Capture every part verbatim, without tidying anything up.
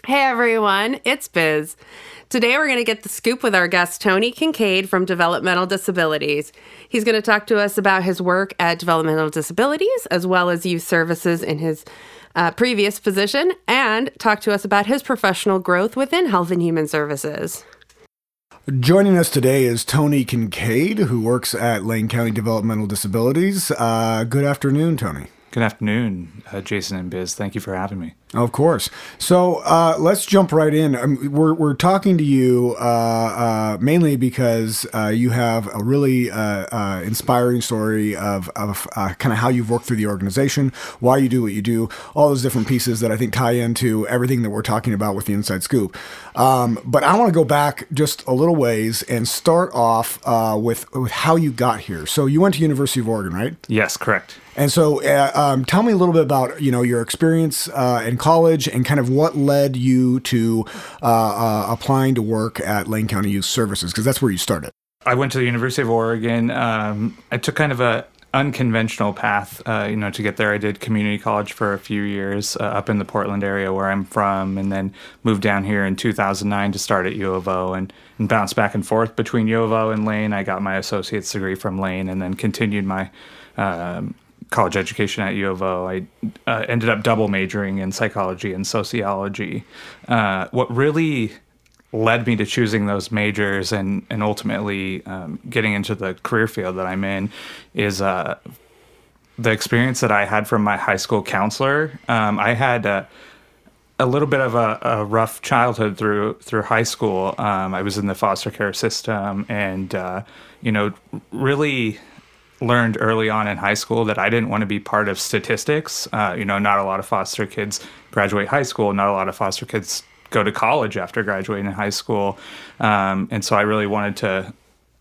Hey everyone, it's Biz. Today we're going to get the scoop with our guest Tony Kincaid from Developmental Disabilities. He's going to talk to us about his work at Developmental Disabilities as well as youth services in his uh, previous position, and talk to us about his professional growth within Health and Human Services. Joining us today is Tony Kincaid, who works at Lane County Developmental Disabilities. Uh, good afternoon, Tony. Good afternoon, uh, Jason and Biz. Thank you for having me. Of course. So uh, let's jump right in. Um, we're we're talking to you uh, uh, mainly because uh, you have a really uh, uh, inspiring story of of uh, kind of how you've worked through the organization, why you do what you do, all those different pieces that I think tie into everything that we're talking about with the Inside Scoop. Um, but I want to go back just a little ways and start off uh, with with how you got here. So you went to University of Oregon, right? Yes, correct. And so uh, um, tell me a little bit about, you know, your experience uh, in college and kind of what led you to uh, uh, applying to work at Lane County Youth Services, because that's where you started. I went to the University of Oregon. Um, I took kind of a unconventional path, uh, you know, to get there. I did community college for a few years uh, up in the Portland area where I'm from, and then moved down here in two thousand nine to start at U of O and, and bounced back and forth between U of O and Lane. I got my associate's degree from Lane and then continued my um, college education at U of O. I uh, ended up double majoring in psychology and sociology. Uh, what really led me to choosing those majors and, and ultimately um, getting into the career field that I'm in is uh, the experience that I had from my high school counselor. Um, I had a, a little bit of a, a rough childhood through through high school. Um, I was in the foster care system and, uh, you know, really learned early on in high school that I didn't want to be part of statistics. Uh, you know, not a lot of foster kids graduate high school. Not a lot of foster kids go to college after graduating high school. Um, and so I really wanted to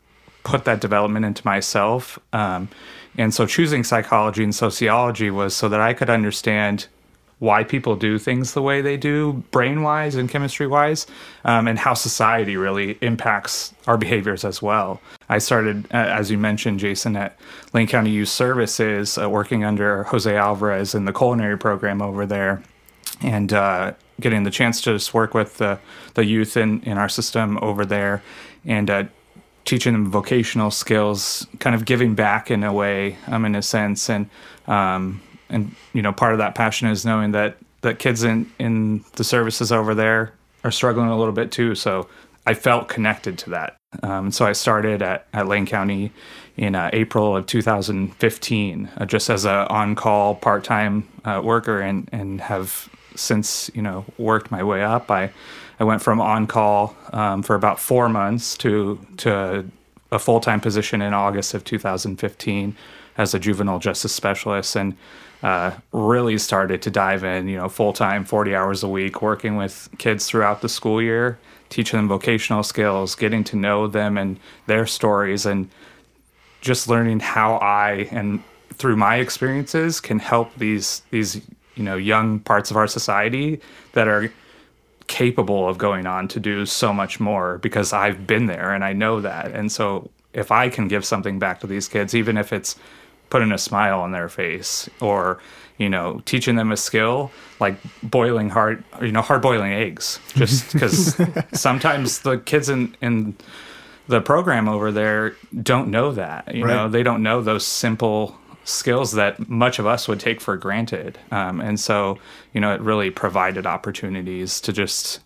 put that development into myself. Um, and so choosing psychology and sociology was so that I could understand why people do things the way they do, brain-wise and chemistry-wise, um, and how society really impacts our behaviors as well. I started, uh, as you mentioned, Jason, at Lane County Youth Services, uh, working under Jose Alvarez in the culinary program over there, and uh, getting the chance to just work with the, the youth in, in our system over there, and uh, teaching them vocational skills, kind of giving back in a way, um, in a sense, and um, And, you know, part of that passion is knowing that, that kids in, in the services over there are struggling a little bit too. So I felt connected to that. Um, so I started at, at Lane County in uh, April of two thousand fifteen, uh, just as a on-call part-time uh, worker, and, and have since, you know, worked my way up. I, I went from on-call um, for about four months to, to a full-time position in August of two thousand fifteen as a juvenile justice specialist, and uh, really started to dive in, you know, full-time, forty hours a week, working with kids throughout the school year, teaching them vocational skills, getting to know them and their stories, and just learning how I, and through my experiences, can help these, these, you know, young parts of our society that are capable of going on to do so much more, because I've been there and I know that. And so if I can give something back to these kids, even if it's putting a smile on their face, or, you know, teaching them a skill like boiling hard, you know, hard boiling eggs, just because sometimes the kids in, in the program over there don't know that, you right. know, they don't know those simple skills that much of us would take for granted. Um, and so, you know, it really provided opportunities to just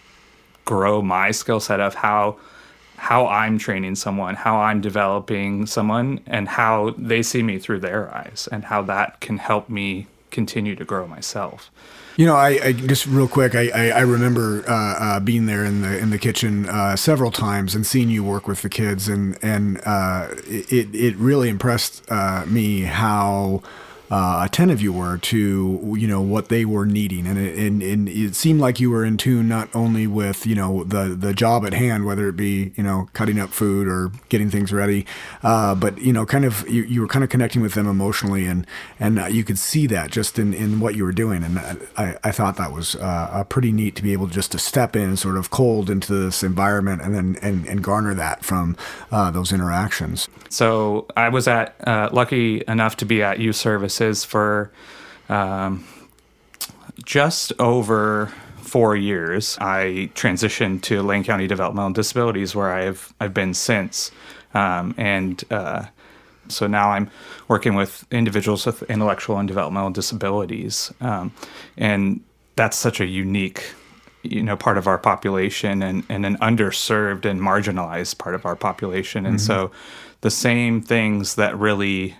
grow my skill set of how how I'm training someone, how I'm developing someone, and how they see me through their eyes, and how that can help me continue to grow myself. You know, I, I just real quick, I, I, I remember uh, uh, being there in the in the kitchen uh, several times and seeing you work with the kids, and and uh, it it really impressed uh, me how uh, attentive you were to, you know, what they were needing. And it, and, and it seemed like you were in tune not only with, you know, the, the job at hand, whether it be, you know, cutting up food or getting things ready, uh, but, you know, kind of, you, you were kind of connecting with them emotionally, and, and uh, you could see that just in, in what you were doing. And I, I thought that was uh, pretty neat to be able just to step in sort of cold into this environment and then, and, and garner that from uh, those interactions. So I was at, uh, lucky enough to be at Youth Services for um, just over four years, I transitioned to Lane County Developmental Disabilities, where I've I've been since. Um, and uh, so now I'm working with individuals with intellectual and developmental disabilities. Um, and that's such a unique, you know, part of our population, and, and an underserved and marginalized part of our population. And mm-hmm. so the same things that really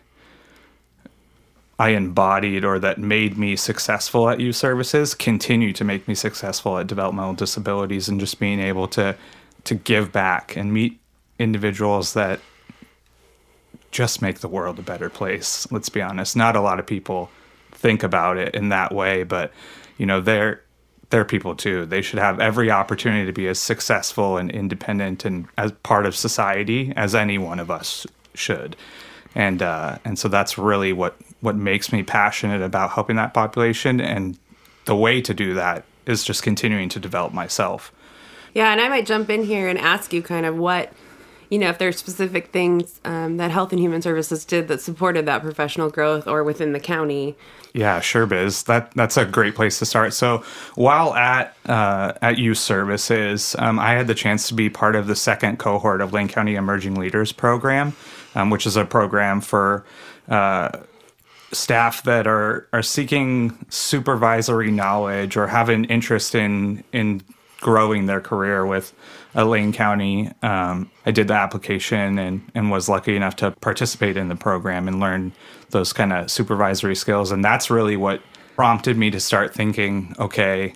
I embodied or that made me successful at youth services continue to make me successful at developmental disabilities, and just being able to to give back and meet individuals that just make the world a better place. Let's be honest. Not a lot of people think about it in that way, but you know, they're they're people too. They should have every opportunity to be as successful and independent and as part of society as any one of us should. And uh, and so that's really what, what makes me passionate about helping that population. And the way to do that is just continuing to develop myself. Yeah, and I might jump in here and ask you kind of what, you know, if there are specific things um, that Health and Human Services did that supported that professional growth or within the county. Yeah, sure, Biz. That that's a great place to start. So while at uh, at Youth Services, um, I had the chance to be part of the second cohort of Lane County Emerging Leaders Program, um, which is a program for uh, staff that are are seeking supervisory knowledge or have an interest in in growing their career with uh, Lane County. Um, I did the application and, and was lucky enough to participate in the program and learn those kind of supervisory skills. And that's really what prompted me to start thinking, okay,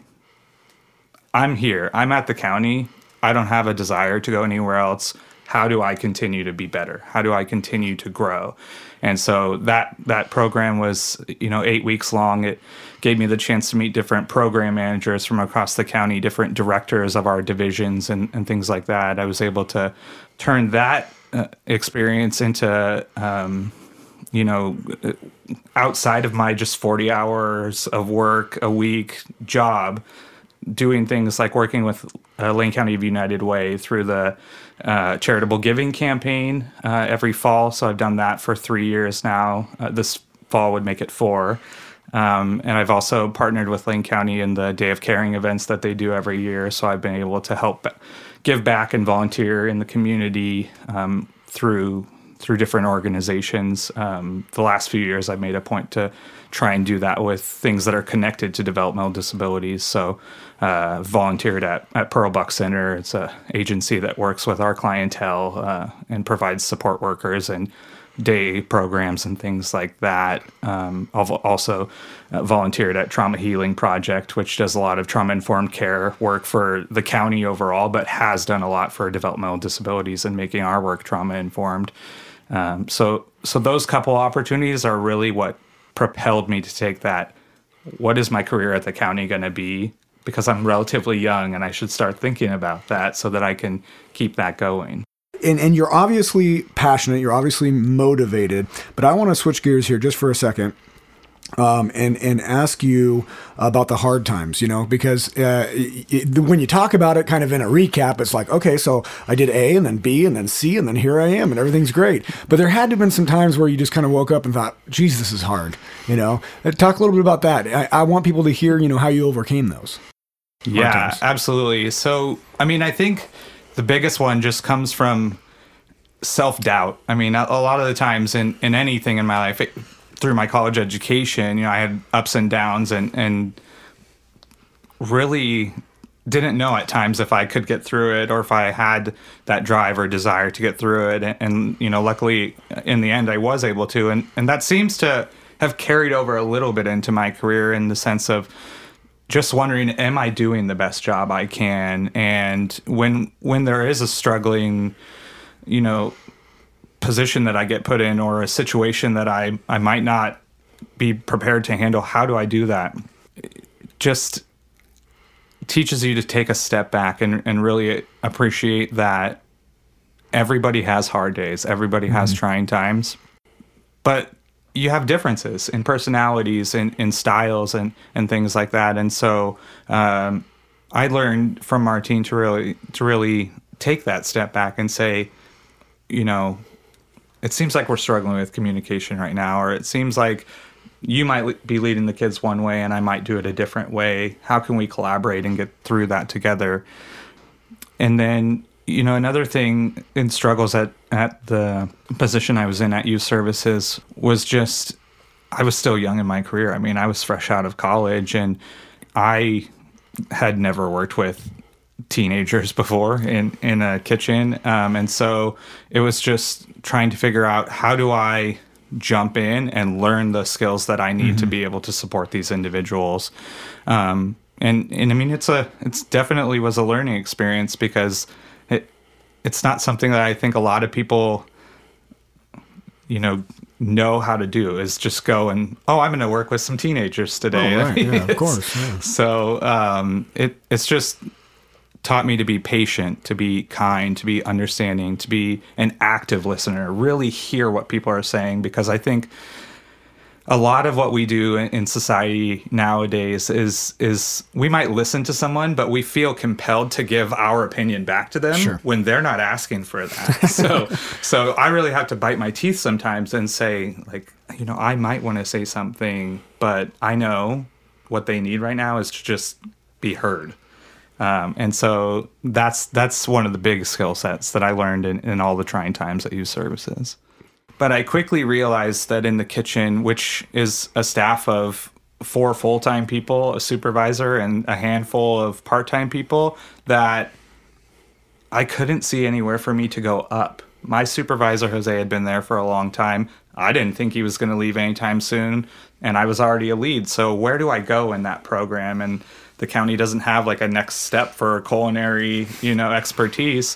I'm here. I'm at the county. I don't have a desire to go anywhere else. How do I continue to be better? How do I continue to grow? And so that that program was, you know, eight weeks long. It gave me the chance to meet different program managers from across the county, different directors of our divisions and, and things like that. I was able to turn that uh, experience into, um, you know, outside of my just forty hours of work a week job, doing things like working with uh, Lane County of United Way through the uh, charitable giving campaign uh, every fall. So I've done that for three years now. Uh, this fall would make it four. Um, and I've also partnered with Lane County in the Day of Caring events that they do every year. So I've been able to help give back and volunteer in the community um, through through different organizations. Um, the last few years, I've made a point to try and do that with things that are connected to developmental disabilities. So uh, volunteered at, at Pearl Buck Center. It's an agency that works with our clientele uh, and provides support workers and day programs and things like that. Um, I've also uh, volunteered at Trauma Healing Project, which does a lot of trauma-informed care work for the county overall, but has done a lot for developmental disabilities and making our work trauma-informed. Um, so, so those couple opportunities are really what propelled me to take that. What is my career at the county going to be? Because I'm relatively young and I should start thinking about that so that I can keep that going. And, and you're obviously passionate, you're obviously motivated, but I want to switch gears here just for a second. Um, and, and ask you about the hard times, you know, because uh, it, when you talk about it kind of in a recap, it's like, okay, so I did A and then B and then C and then here I am and everything's great. But there had to have been some times where you just kind of woke up and thought, geez, this is hard, you know. Talk a little bit about that. I, I want people to hear, you know, how you overcame those. Yeah, absolutely. So, I mean, I think the biggest one just comes from self-doubt. I mean, a, a lot of the times in, in anything in my life, it, through my college education, you know, I had ups and downs and, and really didn't know at times if I could get through it or if I had that drive or desire to get through it. And, and you know, luckily in the end I was able to. And, and that seems to have carried over a little bit into my career in the sense of just wondering, am I doing the best job I can? And when when there is a struggling, you know, position that I get put in or a situation that I, I might not be prepared to handle, how do I do that? It just teaches you to take a step back and, and really appreciate that everybody has hard days. Everybody mm-hmm. has trying times. But you have differences in personalities and in styles and, and things like that. And so um, I learned from Martine to really to really take that step back and say, you know, it seems like we're struggling with communication right now, or it seems like you might be leading the kids one way and I might do it a different way. How can we collaborate and get through that together? And then, you know, another thing in struggles at, at the position I was in at Youth Services was just, I was still young in my career. I mean, I was fresh out of college and I had never worked with teenagers before in, in a kitchen. Um, and so it was just trying to figure out, how do I jump in and learn the skills that I need mm-hmm. to be able to support these individuals. Um, and, and I mean, it's a, it's definitely was a learning experience because it, it's not something that I think a lot of people, you know, know how to do, is just go and, oh, I'm going to work with some teenagers today. Oh, right. Yeah, of course. Yeah. So um, it, it's just taught me to be patient, to be kind, to be understanding, to be an active listener, really hear what people are saying, because I think a lot of what we do in society nowadays is is we might listen to someone, but we feel compelled to give our opinion back to them sure. when they're not asking for that. so so I really have to bite my teeth sometimes and say, like, you know, I might want to say something, but I know what they need right now is to just be heard. Um, and so that's that's one of the big skill sets that I learned in, in all the trying times at Youth Services. But I quickly realized that in the kitchen, which is a staff of four full-time people, a supervisor, and a handful of part-time people, that I couldn't see anywhere for me to go up. My supervisor, Jose, had been there for a long time. I didn't think he was going to leave anytime soon, and I was already a lead. So where do I go in that program? And the county doesn't have like a next step for culinary, you know, expertise.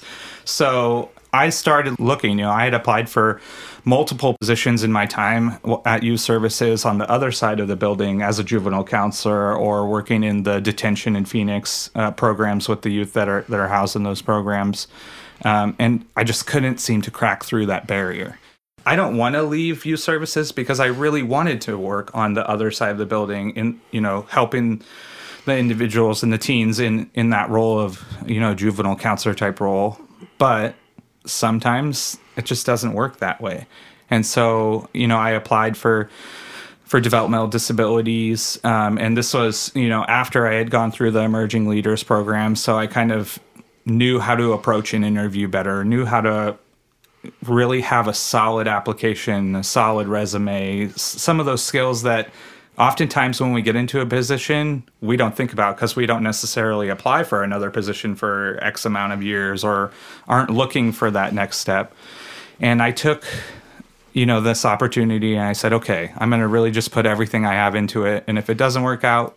So I started looking. You know, I had applied for multiple positions in my time at Youth Services on the other side of the building as a juvenile counselor, or working in the detention in Phoenix uh, programs with the youth that are that are housed in those programs. Um, and I just couldn't seem to crack through that barrier. I don't want to leave Youth Services because I really wanted to work on the other side of the building in, you know, helping the individuals and the teens in, in that role of, you know, juvenile counselor type role. But sometimes it just doesn't work that way. And so, you know, I applied for for developmental disabilities. Um, and this was, you know, after I had gone through the Emerging Leaders program. So I kind of knew how to approach an interview better, knew how to really have a solid application, a solid resume, some of those skills that oftentimes when we get into a position, we don't think about because we don't necessarily apply for another position for X amount of years or aren't looking for that next step. And I took, you know, this opportunity and I said, okay, I'm going to really just put everything I have into it. And if it doesn't work out,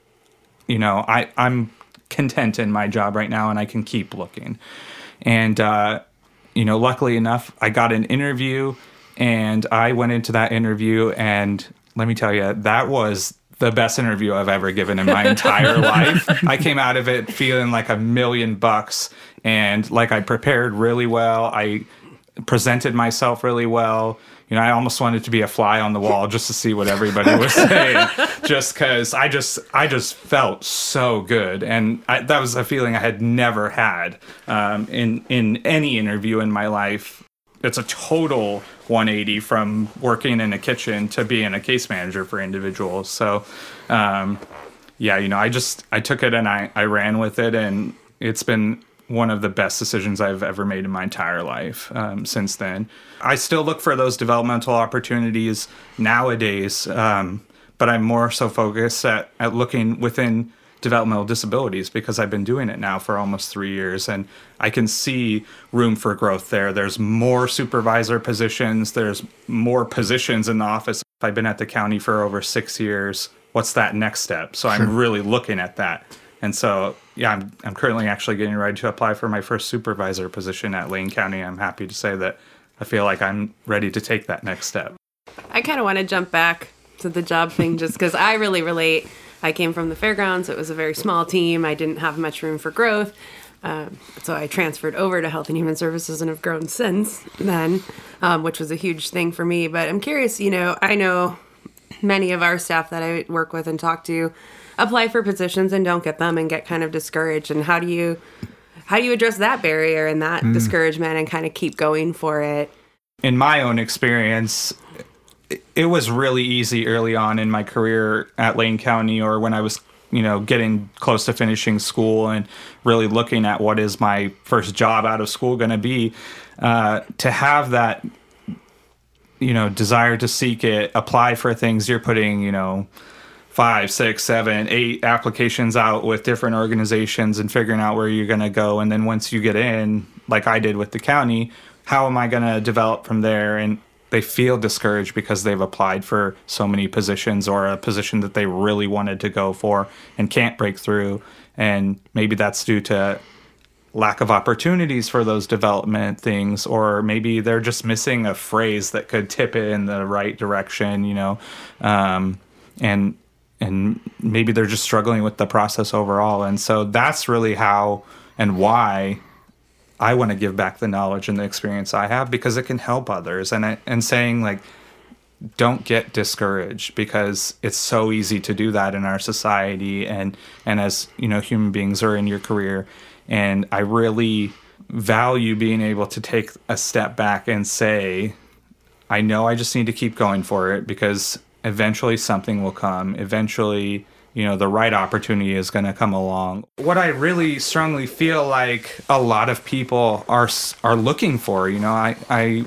you know, I, I'm content in my job right now and I can keep looking. And, uh, you know, luckily enough, I got an interview and I went into that interview and let me tell you, that was the best interview I've ever given in my entire life. I came out of it feeling like a million bucks and like I prepared really well. I presented myself really well. You know, I almost wanted to be a fly on the wall just to see what everybody was saying, just because I just I just felt so good. And I, that was a feeling I had never had um, in, in any interview in my life. It's a total one eighty from working in a kitchen to being a case manager for individuals. So, um, yeah, you know, I just, I took it and I, I ran with it, and it's been one of the best decisions I've ever made in my entire life um, since then. I still look for those developmental opportunities nowadays, um, but I'm more so focused at, at looking within developmental disabilities because I've been doing it now for almost three years and I can see room for growth there. There's more supervisor positions. There's more positions in the office. I've been at the county for over six years. What's that next step? So I'm really looking at that. And so, yeah, I'm, I'm currently actually getting ready to apply for my first supervisor position at Lane County. I'm happy to say that I feel like I'm ready to take that next step. I kind of want to jump back to the job thing just because I really relate. I came from the fairgrounds. It was a very small team. I didn't have much room for growth. Um, so I transferred over to Health and Human Services and have grown since then, um, which was a huge thing for me. But I'm curious, you know, I know many of our staff that I work with and talk to apply for positions and don't get them and get kind of discouraged. And how do you, how do you address that barrier and that mm. discouragement and kind of keep going for it? In my own experience, it was really easy early on in my career at Lane County, or when I was, you know, getting close to finishing school and really looking at what is my first job out of school going to be, uh, to have that, you know, desire to seek it, apply for things. You're putting, you know, five, six, seven, eight applications out with different organizations and figuring out where you're going to go. And then once you get in, like I did with the county, how am I going to develop from there? And they feel discouraged because they've applied for so many positions, or a position that they really wanted to go for and can't break through. And maybe that's due to lack of opportunities for those development things, or maybe they're just missing a phrase that could tip it in the right direction, you know, um, and and maybe they're just struggling with the process overall. And so that's really how and why I want to give back the knowledge and the experience I have, because it can help others. And I, and saying, like, don't get discouraged, because it's so easy to do that in our society, and and as, you know, human beings are in your career. And I really value being able to take a step back and say, I know I just need to keep going for it, because eventually something will come. Eventually, you know, the right opportunity is going to come along. What I really strongly feel like a lot of people are are looking for, you know, I, I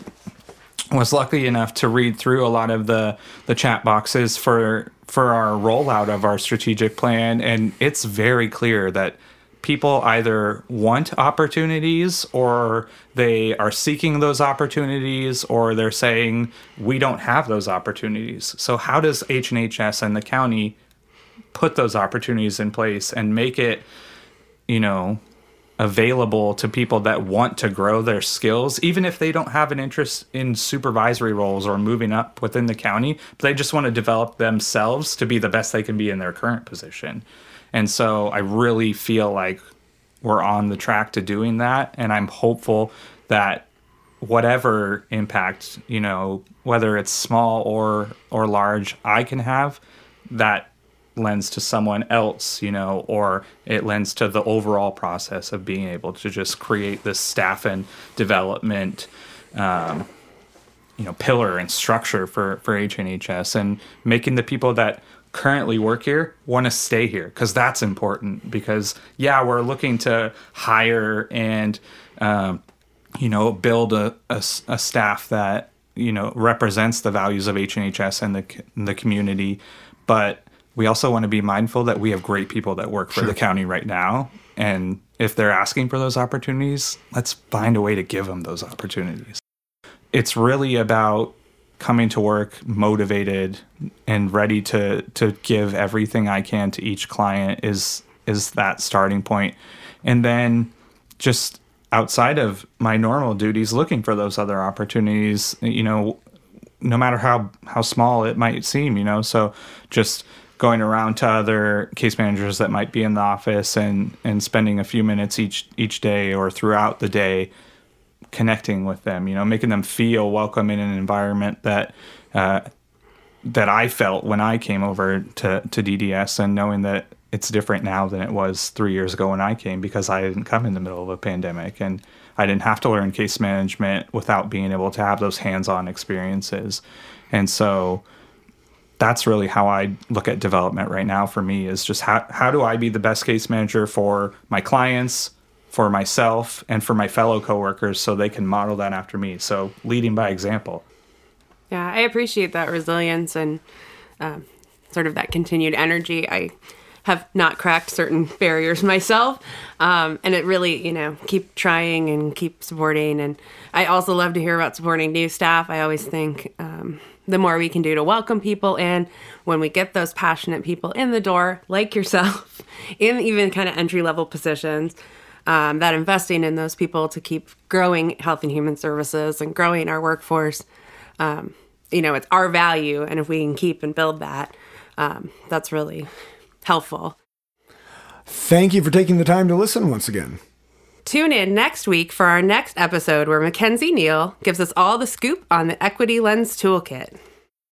was lucky enough to read through a lot of the, the chat boxes for for our rollout of our strategic plan, and it's very clear that people either want opportunities, or they are seeking those opportunities, or they're saying, we don't have those opportunities. So how does H and H S and the county put those opportunities in place and make it, you know, available to people that want to grow their skills, even if they don't have an interest in supervisory roles or moving up within the county, but they just want to develop themselves to be the best they can be in their current position. And so I really feel like we're on the track to doing that. And I'm hopeful that whatever impact, you know, whether it's small or or large, I can have, that lends to someone else, you know, or it lends to the overall process of being able to just create this staff and development, um, you know, pillar and structure for, for H and H S, and making the people that currently work here want to stay here, because that's important. Because yeah, we're looking to hire and um, you know, build a, a, a staff that, you know, represents the values of H and H S and the the community, but we also want to be mindful that we have great people that work for Sure. the county right now, and if they're asking for those opportunities, let's find a way to give them those opportunities. It's really about coming to work motivated and ready to to give everything I can to each client is is that starting point. And then just outside of my normal duties, looking for those other opportunities, you know, no matter how, how small it might seem, you know, so just going around to other case managers that might be in the office and, and spending a few minutes each each day or throughout the day connecting with them, you know, making them feel welcome in an environment that uh, that I felt when I came over to, to D D S, and knowing that it's different now than it was three years ago when I came, because I didn't come in the middle of a pandemic and I didn't have to learn case management without being able to have those hands-on experiences. And so that's really how I look at development right now for me, is just how, how do I be the best case manager for my clients, for myself, and for my fellow coworkers, so they can model that after me. So leading by example. Yeah, I appreciate that resilience and um, sort of that continued energy. I have not cracked certain barriers myself, um, and it really, you know, keep trying and keep supporting. And I also love to hear about supporting new staff. I always think um, the more we can do to welcome people in, when we get those passionate people in the door, like yourself, in even kind of entry-level positions, um, that investing in those people to keep growing Health and Human Services and growing our workforce, um, you know, it's our value. And if we can keep and build that, um, that's really helpful. Thank you for taking the time to listen once again. Tune in next week for our next episode, where Mackenzie Neal gives us all the scoop on the Equity Lens Toolkit.